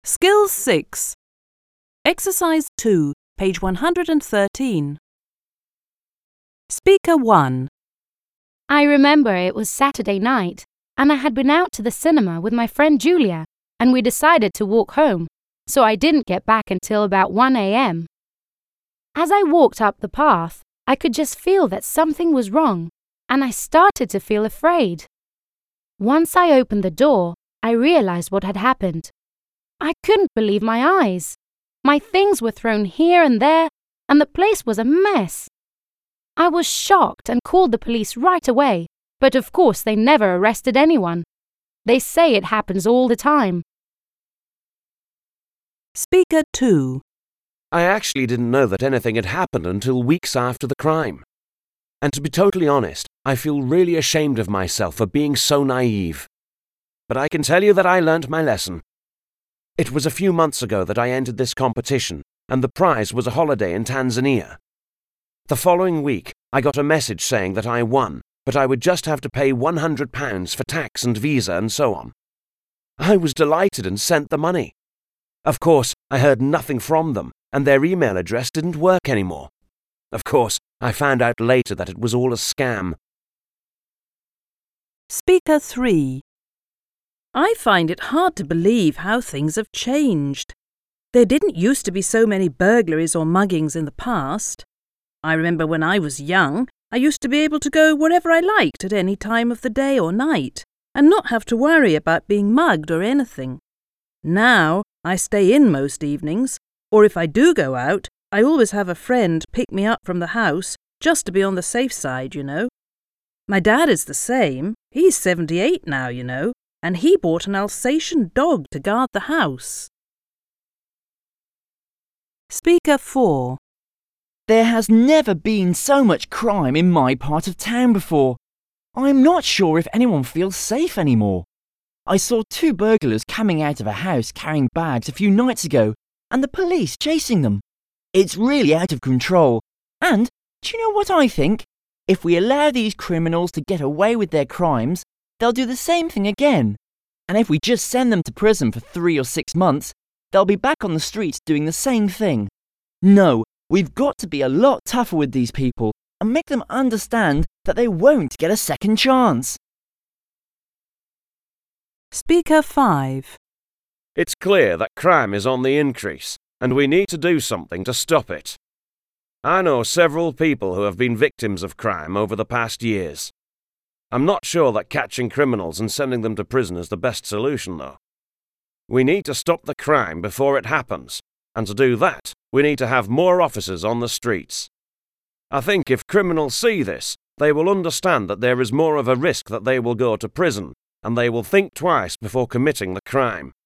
Skills 6. Exercise 2, page 113. Speaker 1. I remember it was Saturday night, and I had been out to the cinema with my friend Julia, and we decided to walk home, so I didn't get back until about 1 a.m. As I walked up the path, I could just feel that something was wrong, and I started to feel afraid. Once I opened the door, I realized what had happened. I couldn't believe my eyes. My things were thrown here and there, and the place was a mess. I was shocked and called the police right away, but of course they never arrested anyone. They say it happens all the time. Speaker 2. I actually didn't know that anything had happened until weeks after the crime. And to be totally honest, I feel really ashamed of myself for being so naive. But I can tell you that I learnt my lesson. It was a few months ago that I entered this competition, and the prize was a holiday in Tanzania. The following week, I got a message saying that I won, but I would just have to pay £100 for tax and visa and so on. I was delighted and sent the money. Of course, I heard nothing from them, and their email address didn't work anymore. Of course, I found out later that it was all a scam. Speaker 3. I find it hard to believe how things have changed. There didn't used to be so many burglaries or muggings in the past. I remember when I was young, I used to be able to go wherever I liked at any time of the day or night, and not have to worry about being mugged or anything. Now, I stay in most evenings, or if I do go out, I always have a friend pick me up from the house, just to be on the safe side, you know. My dad is the same. He's 78 now, you know, and he bought an Alsatian dog to guard the house. Speaker 4. There has never been so much crime in my part of town before. I'm not sure if anyone feels safe anymore. I saw 2 burglars coming out of a house carrying bags a few nights ago, and the police chasing them. It's really out of control. And do you know what I think? If we allow these criminals to get away with their crimes, they'll do the same thing again. And if we just send them to prison for 3 or 6 months, they'll be back on the streets doing the same thing. No, we've got to be a lot tougher with these people and make them understand that they won't get a second chance. Speaker 5. It's clear that crime is on the increase, and we need to do something to stop it. I know several people who have been victims of crime over the past years. I'm not sure that catching criminals and sending them to prison is the best solution, though. We need to stop the crime before it happens, and to do that, we need to have more officers on the streets. I think if criminals see this, they will understand that there is more of a risk that they will go to prison, and they will think twice before committing the crime.